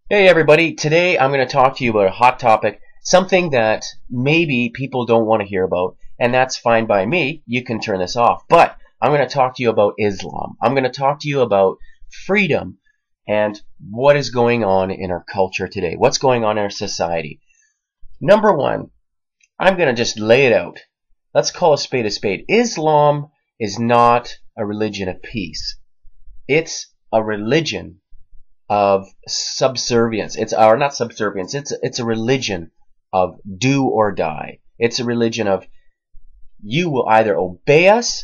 Hey everybody, today I'm going to talk to you about a hot topic, something that maybe people don't want to hear about, and that's fine by me. You can turn this off. But I'm going to talk to you about Islam. I'm going to talk to you about freedom and what is going on in our culture today. What's going on in our society. Number one, I'm going to just lay it out. Let's call a spade a spade. Islam is not a religion of peace. It's a religion of subservience. It's or not subservience. It's a religion of do or die. It's a religion of you will either obey us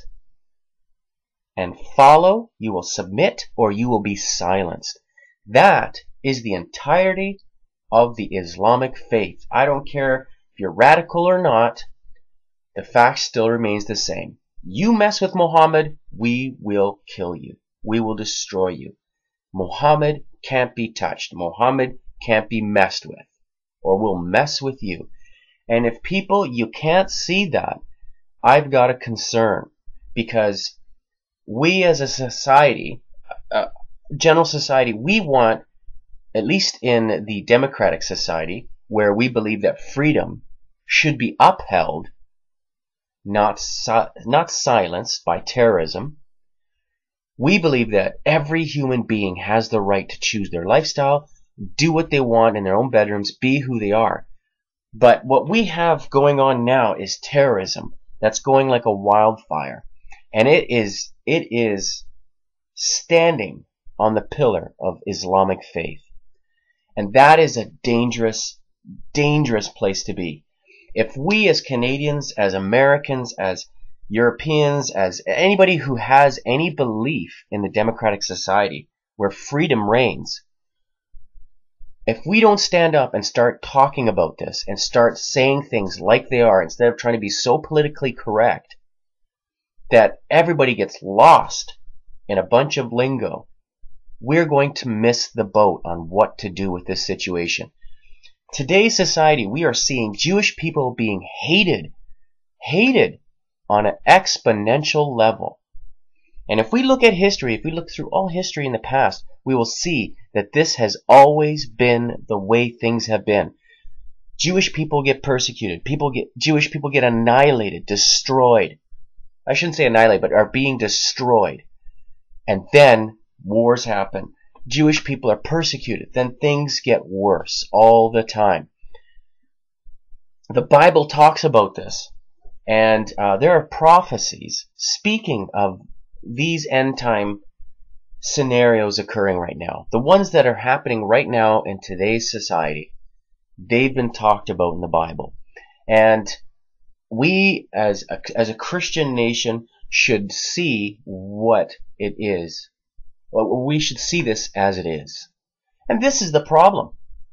and follow, you will submit, or you will be silenced. That is the entirety of the Islamic faith. I don't care if you're radical or not, the fact still remains the same. You mess with Muhammad, we will kill you. We will destroy you. Muhammad can't be touched. Muhammad can't be messed with, or will mess with you. And if you can't see that, I've got a concern, because we as a society, general society, we want, at least in the democratic society, where we believe that freedom should be upheld, not silenced by terrorism. We believe that every human being has the right to choose their lifestyle, do what they want in their own bedrooms, be who they are. But what we have going on now is terrorism that's going like a wildfire. And it is standing on the pillar of Islamic faith. And that is a dangerous, dangerous place to be. If we as Canadians, as Americans, as Europeans, as anybody who has any belief in the democratic society where freedom reigns, if we don't stand up and start talking about this and start saying things like they are instead of trying to be so politically correct that everybody gets lost in a bunch of lingo, we're going to miss the boat on what to do with this situation. Today's society, we are seeing Jewish people being hated on an exponential level. And if we look at history, if we look through all history in the past, we will see that this has always been the way things have been. Jewish people get persecuted. Jewish people get annihilated, destroyed. I shouldn't say annihilated, but are being destroyed. And then wars happen. Jewish people are persecuted. Then things get worse all the time. The Bible talks about this. And there are prophecies speaking of these end time scenarios occurring right now. The ones that are happening right now in today's society, they've been talked about in the Bible. And we as a Christian nation should see what it is. Well, we should see this as it is. And this is the problem.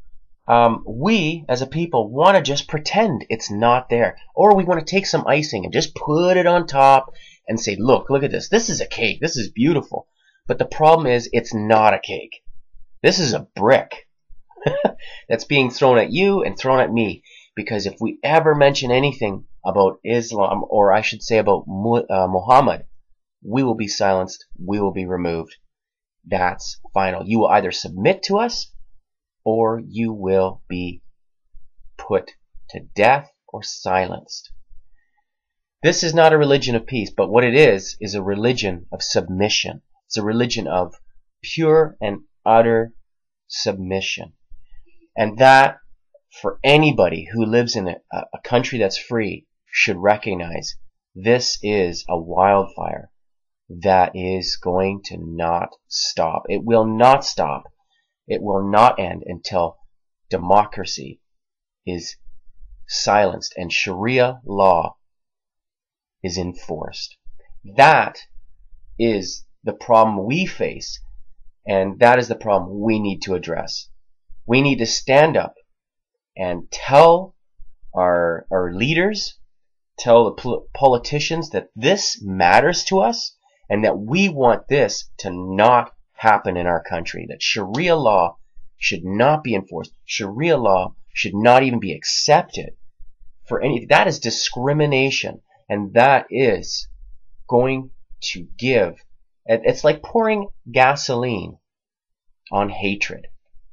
We as a people want to just pretend it's not there, or we want to take some icing and just put it on top and say, look at this, this is a cake, this is beautiful. But the problem is, it's not a cake. This is a brick that's being thrown at you and thrown at me, because if we ever mention anything about Islam, or I should say about Muhammad, we will be silenced, we will be removed. That's final. You will either submit to us, or you will be put to death or silenced. This is not a religion of peace, but what it is a religion of submission. It's a religion of pure and utter submission. And that, for anybody who lives in a country that's free, should recognize this is a wildfire that is going to not stop. It will not stop. It will not end until democracy is silenced and Sharia law is enforced. That is the problem we face, and that is the problem we need to address. We need to stand up and tell our leaders, tell the politicians that this matters to us and that we want this to not happen in our country, that Sharia law should not be enforced. Sharia law should not even be accepted for any. That is discrimination, and that is going to give. It's like pouring gasoline on hatred.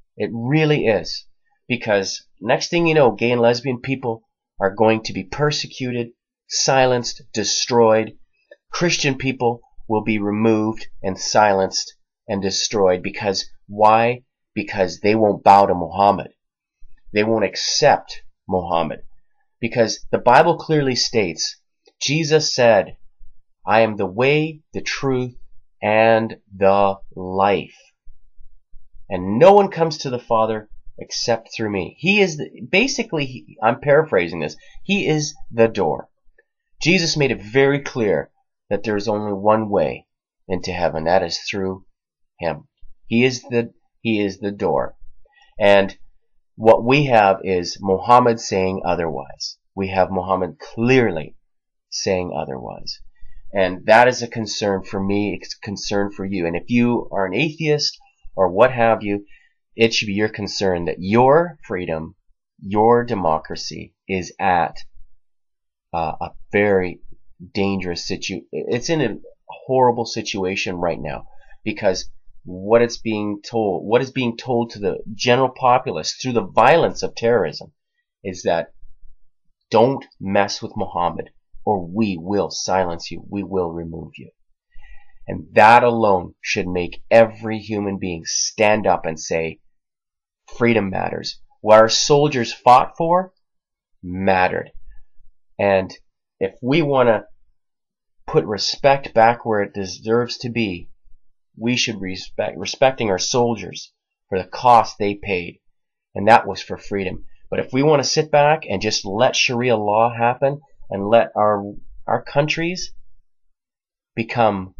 It really is. Because next thing you know, gay and lesbian people are going to be persecuted, silenced, destroyed. Christian people will be removed and silenced and destroyed. Because why? Because they won't bow to Muhammad. They won't accept Muhammad. Because the Bible clearly states, Jesus said, I am the way, the truth, and the life. And no one comes to the Father except through me. He is, basically, I'm paraphrasing this, he is the door. Jesus made it very clear that there is only one way into heaven. That is through him. He is the door. And what we have is Muhammad saying otherwise. We have Muhammad clearly saying otherwise. And that is a concern for me. It's a concern for you. And if you are an atheist or what have you, it should be your concern that your freedom, your democracy is at a very dangerous situation. It's in a horrible situation right now because what is being told to the general populace through the violence of terrorism is that don't mess with Muhammad or we will silence you. We will remove you. And that alone should make every human being stand up and say, freedom matters. What our soldiers fought for mattered. And if we want to put respect back where it deserves to be, we should respecting our soldiers for the cost they paid. And that was for freedom. But if we want to sit back and just let Sharia law happen and let our countries become,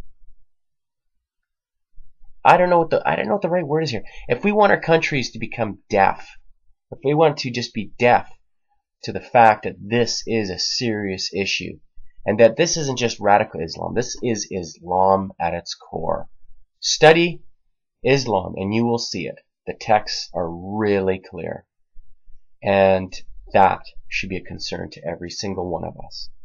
I don't know what the right word is here. If we want our countries to become deaf, if we want to just be deaf to the fact that this is a serious issue and that this isn't just radical Islam, this is Islam at its core. Study Islam and you will see it. The texts are really clear. And that should be a concern to every single one of us.